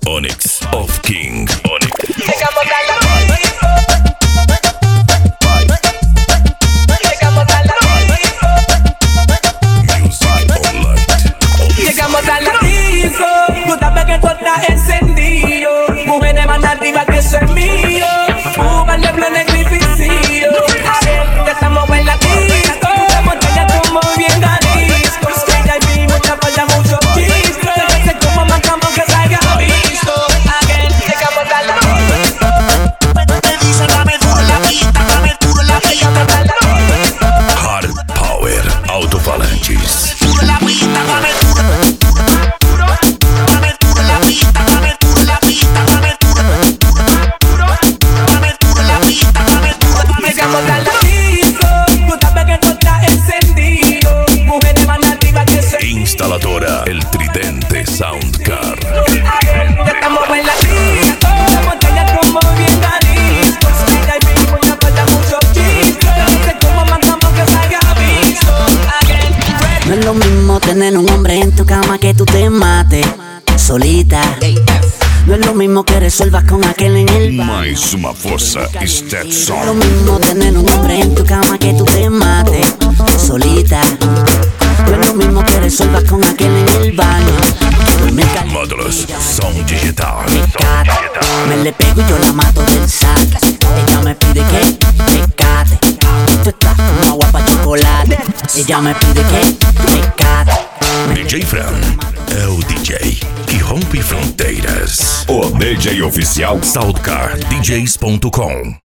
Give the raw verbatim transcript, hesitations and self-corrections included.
Onyx of King. Onyx. Llegamos a la Llegamos a la Music Online. Llegamos a la disco. Tú sabes que tú estás encendido. Mujeres van arriba que eso es mío. Fuman de planes difíciles. A ver, ya estamos en la disco. La botella como bien garisco. Ella y mi mucha falla mucho disco. Sé cómo marcamos que salga visto. Again, llegamos a la Me dice dame duro la pista, dame duro la pista, Hard Power Autofalanges. duro la pista, dame duro, dame duro la pista, dame duro la pista, dame duro, dame duro la pista, dame duro. Llegamos a la disco. Tú sabes que tú estás encendido. Mujeres van arriba que eso es Instaladora El Tridente Soundcar. ya estamos en la disco. La botella como bien garisco. Ella y mi mucha falla mucho disco. Sé cómo marcamos que salga visto. Again, ready. No es lo mismo tener un hombre en tu cama que tú te mates solita. No es lo mismo que resuelvas con aquel en el bar. Mais uma força No es lo Stetson. mismo tener un hombre en tu cama que tú te mates solita. No es lo mismo que resuelvas con aquel en el baño. Me calienta, Módulos Som Digital. me cata, me le pego y yo la mato del saque. Ella me pide que me cate. Tú estás como agua pa' chocolate. Ella me pide que me cate. D J Fran é o D J que rompe fronteiras. O D J oficial Soundcar D Js ponto com.